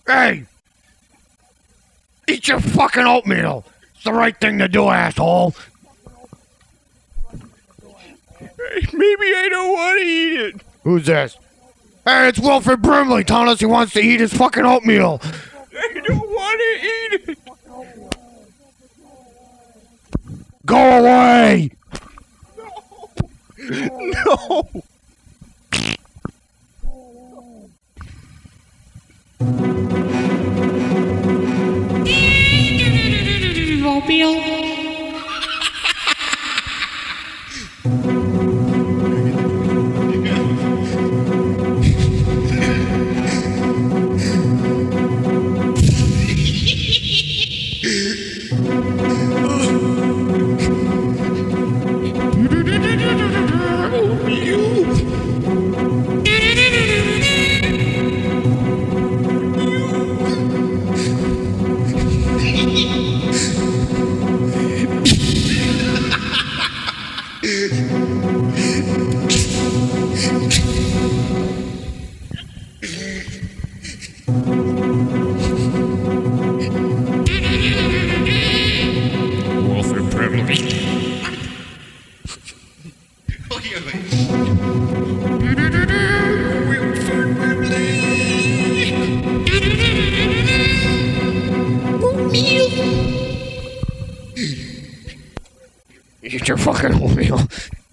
Hey! Eat your fucking oatmeal! It's the right thing to do, asshole! Maybe I don't want to eat it. Who's this? Hey, it's Wilfred Brimley telling us he wants to eat his fucking oatmeal! I don't want to eat it. Go away! No. Oatmeal. Wilfred Brimley. Wilfred Brimley. Eat your fucking oatmeal.